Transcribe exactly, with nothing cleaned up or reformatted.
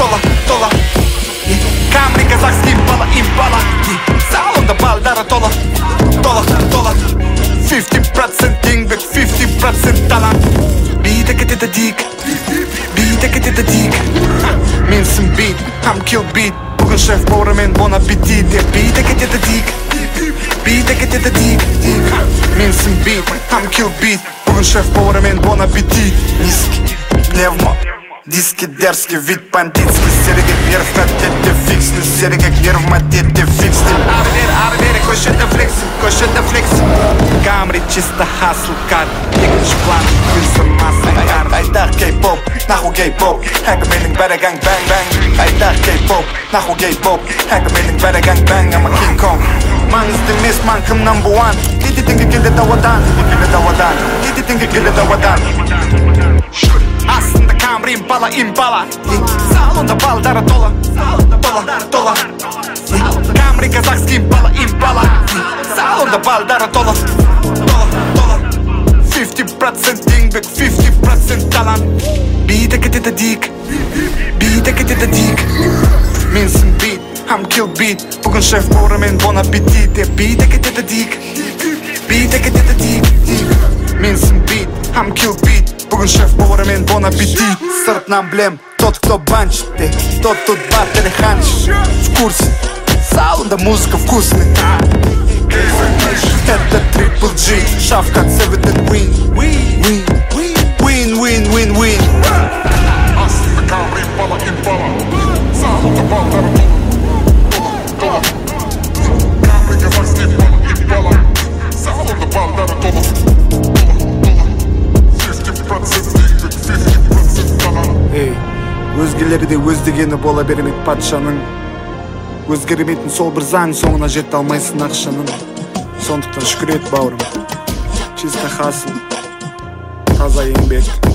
тола, тола. Камри, казахский импала, импала. Салонда балдары тола, тола, тола. пятьдесят процентов еңбек, пятьдесят процентов талант. Биді кетеді дик, биді кетеді дик. Менсің бит, I'm kill beat. Бүгін шеф поварымен bon аппетит. Биді кетеді дик, биді кетеді дик. Менсің бит, I'm kill beat. Бүгін шеф поварымен bon аппетит. Низкий, пневмо, диски дерзкий, вид бандитский. Сергек нерв на тете фиксный, сергек нерв на тете фиксный. Ары-бері, ары-бері, көшеде флексим, көшеде флексим. Камри чисто хасл кар, екінші план, информация кар. Айдақ кей-поп, наху гей-поп, әкі менің бәрі ганг-бәң-бәң. Айдақ кей-поп, наху гей-поп, әкі менің бәрі ганг-бәң. Ама King-Kong, маңызды емес манкым number one. Деди теңге келеді ауадан, келеді ауадан. Деди теңге келеді ауадан. Астында камри импала, импала. Салонда балдары тола, тола, тола. Камри казахский импала, импала. Салонда балдары тола, тола, тола. пятьдесят процентов еңбек, пятьдесят процентов талант. Биді кетеді дик, биді кетеді дик. Менсің бит, I'm kill beat. Бүгін шеф поварымен bon аппетит. Биді кетеді дик, биді кетеді дик. Менсің бит, I'm kill beat. Бүгін шеф поварымен bon аппетит. Сыртынан білем, тот кто банчит, тот тут бартери ханчит. В курсе, салонда музыка вкусная. Это трипл джи, шаф как севен win. Win, win, win, win, win. Астында камри импала, импала. Салонда балдары тола, тола. Камри казахский импала, импала. Салонда балдары тола, тола, тола. пятьдесят процентов еңбек, пятьдесят процентов талант. Эй, өзгелері де өз дегені бола бермейді патшаның. Өзгермейтін сол бір заң, соңына жете алмайсың ақшаның. Сондықтан шүкір ет бауырым, чисто хасл, таза еңбек.